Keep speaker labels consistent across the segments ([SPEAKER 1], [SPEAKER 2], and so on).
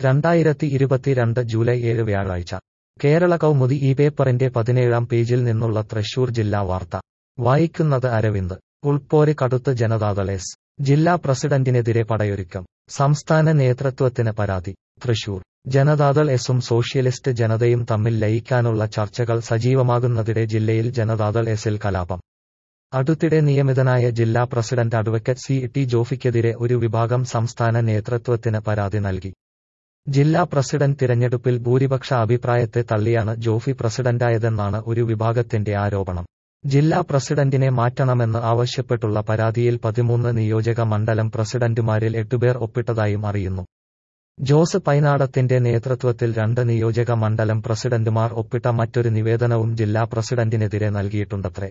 [SPEAKER 1] 2022 July 7 വ്യാഴാഴ്ച കേരള കൗമുദി ഈ പേപ്പറിന്റെ 17-ാം പേജിൽ നിന്നുള്ള തൃശൂർ ജില്ലാ വാർത്ത വായിക്കുന്നത് അരവിന്ദ്. ഉൾപ്പോര് കടുത്ത് ജനതാദൾ എസ്. ജില്ലാ പ്രസിഡന്റിനെതിരെ പടയൊരുക്കം. സംസ്ഥാന നേതൃത്വത്തിന് പരാതി. തൃശൂർ ജനതാദൾ എസും സോഷ്യലിസ്റ്റ് ജനതയും തമ്മിൽ ലയിക്കാനുള്ള ചർച്ചകൾ സജീവമാകുന്നതിടെ ജില്ലയിൽ ജനതാദൾ എസിൽ കലാപം. അടുത്തിടെ നിയമിതനായ ജില്ലാ പ്രസിഡന്റ് അഡ്വക്കറ്റ് സി.ടി. ജോഫിക്കെതിരെ ഒരു വിഭാഗം സംസ്ഥാന നേതൃത്വത്തിന് പരാതി നൽകി. ജില്ലാ പ്രസിഡന്റ് തിരഞ്ഞെടുപ്പിൽ ഭൂരിപക്ഷ അഭിപ്രായത്തെ തള്ളിയാണ് ജോഫി പ്രസിഡന്റായതെന്നാണ് ഒരു വിഭാഗത്തിന്റെ ആരോപണം. ജില്ലാ പ്രസിഡന്റിനെ മാറ്റണമെന്ന് ആവശ്യപ്പെട്ടുള്ള പരാതിയിൽ 13 നിയോജക മണ്ഡലം പ്രസിഡന്റുമാരിൽ 8 പേർ ഒപ്പിട്ടതായും അറിയുന്നു. ജോസ് പൈനാടത്തിന്റെ നേതൃത്വത്തിൽ 2 നിയോജക മണ്ഡലം പ്രസിഡന്റുമാർ ഒപ്പിട്ട മറ്റൊരു നിവേദനവും ജില്ലാ പ്രസിഡന്റിനെതിരെ നൽകിയിട്ടുണ്ടത്രേ.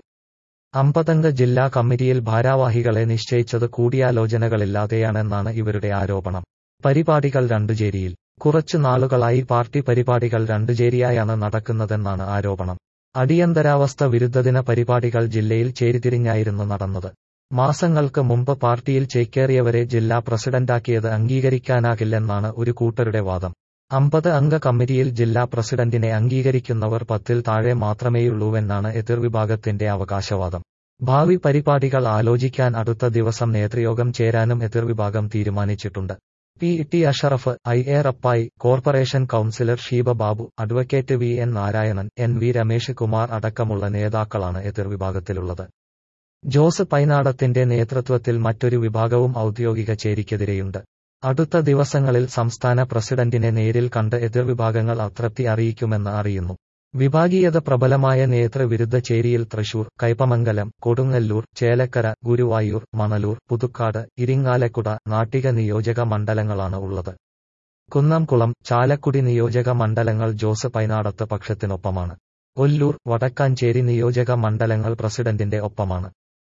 [SPEAKER 1] 50-അംഗ ജില്ലാ കമ്മിറ്റിയിൽ ഭാരവാഹികളെ നിശ്ചയിച്ചത് കൂടിയാലോചനകളില്ലാതെയാണെന്നാണ് ഇവരുടെ ആരോപണം. പരിപാടികൾ രണ്ടുചേരിയിൽ. കുറച്ചു നാളുകളായി പാർട്ടി പരിപാടികൾ രണ്ടുചേരിയായാണ് നടക്കുന്നതെന്നാണ് ആരോപണം. അടിയന്തരാവസ്ഥ വിരുദ്ധദിന പരിപാടികൾ ജില്ലയിൽ ചേരിതിരിഞ്ഞായിരുന്നു നടന്നത്. മാസങ്ങൾക്ക് മുമ്പ് പാർട്ടിയിൽ ചേക്കേറിയവരെ ജില്ലാ പ്രസിഡന്റാക്കിയത് അംഗീകരിക്കാനാകില്ലെന്നാണ് ഒരു കൂട്ടരുടെ വാദം. 50-അംഗ കമ്മിറ്റിയിൽ ജില്ലാ പ്രസിഡന്റിനെ അംഗീകരിക്കുന്നവർ 10-ൽ താഴെ മാത്രമേയുള്ളൂവെന്നാണ് എതിർവിഭാഗത്തിന്റെ അവകാശവാദം. ഭാവി പരിപാടികൾ ആലോചിക്കാൻ അടുത്ത ദിവസം നേതൃയോഗം ചേരാനും എതിർവിഭാഗം തീരുമാനിച്ചിട്ടുണ്ട്. P T. Ashraf, I A. Rappai, corporation councillor Sheeba Babu, advocate V N. Narayanan, N V. Ramesh Kumar അടക്കമുള്ള നേതാക്കളാണ് എതിർവിഭാഗത്തിലുള്ളത്. ജോസ് പൈനാടത്തിന്റെ നേതൃത്വത്തിൽ മറ്റൊരു വിഭാഗവും ഔദ്യോഗിക ചേരിക്കെതിരെയുണ്ട്. അടുത്ത ദിവസങ്ങളിൽ സംസ്ഥാന പ്രസിഡന്റിനെ നേരിൽ കണ്ട് എതിർവിഭാഗങ്ങൾ അതൃപ്തി അറിയിക്കുമെന്ന് അറിയുന്നു. വിഭാഗീയത പ്രബലമായ നേതൃവിരുദ്ധ ചേരിയിൽ തൃശൂർ, കയ്പമംഗലം, കൊടുങ്ങല്ലൂർ, ചേലക്കര, ഗുരുവായൂർ, മണലൂർ, പുതുക്കാട്, ഇരിങ്ങാലക്കുട, നാട്ടിക നിയോജക മണ്ഡലങ്ങളാണ് ഉള്ളത്. കുന്നംകുളം, ചാലക്കുടി നിയോജക മണ്ഡലങ്ങൾ ജോസ് പൈനാടത്ത് പക്ഷത്തിനൊപ്പമാണ്. ഒല്ലൂർ, വടക്കാഞ്ചേരി നിയോജക മണ്ഡലങ്ങൾ പ്രസിഡന്റിന്റെ ഒപ്പമാണ്.